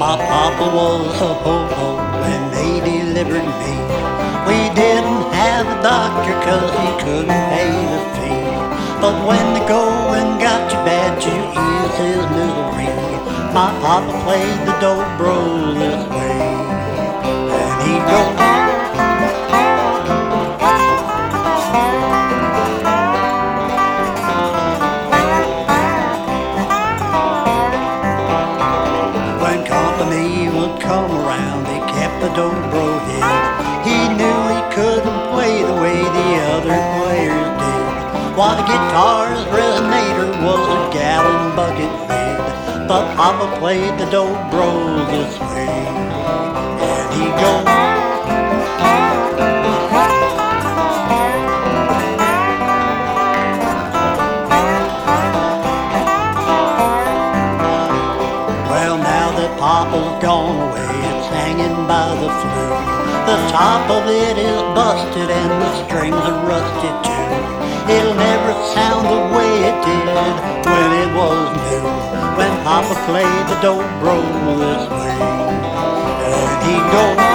My papa was a ho-ho when they delivered me. We didn't have a doctor 'cause he couldn't pay the fee. But when the going got too bad to ease his misery, my papa played the dobro this way. And he'd go, when company would come around, he kept the dobro hid. He knew he couldn't play the way the other players did. While the guitar's resonator was a gallon bucket lid, but Papa played the dobro this way. And he'd go, well, now that Papa's gone away, it's hanging by the flue. The top of it is busted and the strings are rusted too. It'll never sound the way it did when it was new, when Papa played the dobro this way. And he'd go,